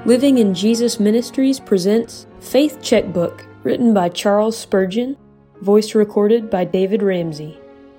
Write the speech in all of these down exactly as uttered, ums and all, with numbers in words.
Living in Jesus Ministries presents Faith Checkbook, written by Charles Spurgeon, voice recorded by David Ramsey.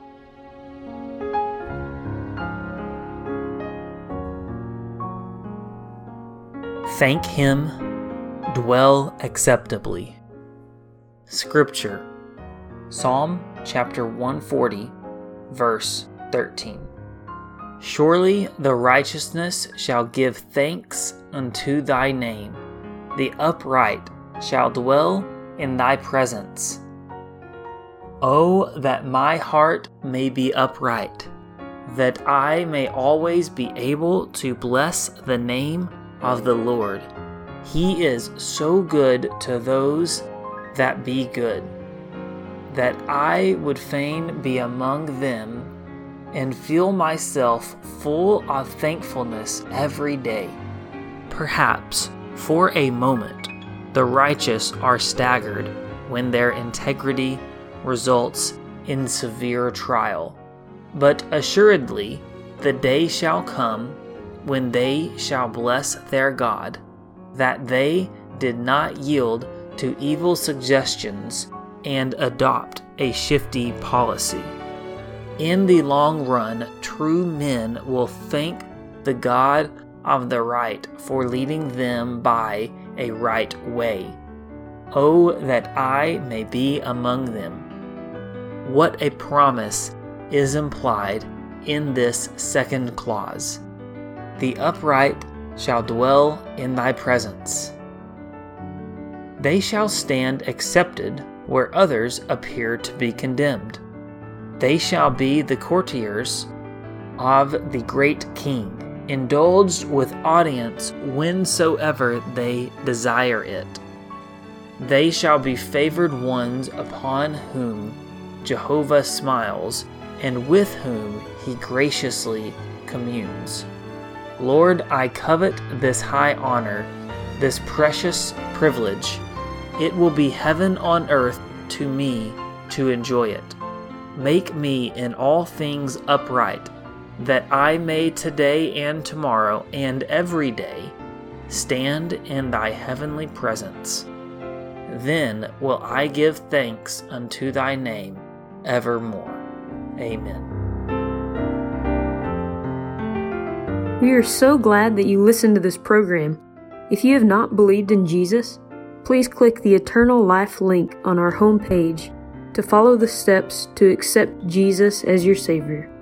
Thank Him, dwell acceptably. Scripture, Psalm chapter one forty, verse thirteen. Surely the righteousness shall give thanks unto thy name. The upright shall dwell in thy presence. Oh, that my heart may be upright, that I may always be able to bless the name of the Lord. He is so good to those that be good, that I would fain be among them and feel myself full of thankfulness every day. Perhaps, for a moment, the righteous are staggered when their integrity results in severe trial. But assuredly, the day shall come when they shall bless their God, that they did not yield to evil suggestions and adopt a shifty policy. In the long run, true men will thank the God of the right for leading them by a right way. Oh, that I may be among them. What a promise is implied in this second clause. The upright shall dwell in thy presence. They shall stand accepted where others appear to be condemned. They shall be the courtiers of the great King, indulged with audience whensoever they desire it. They shall be favored ones upon whom Jehovah smiles, and with whom he graciously communes. Lord, I covet this high honor, this precious privilege. It will be heaven on earth to me to enjoy it. Make me in all things upright, that I may today and tomorrow and every day stand in thy heavenly presence. Then will I give thanks unto thy name evermore. Amen. We are so glad that you listened to this program. If you have not believed in Jesus, please click the Eternal Life link on our homepage to follow the steps to accept Jesus as your Savior.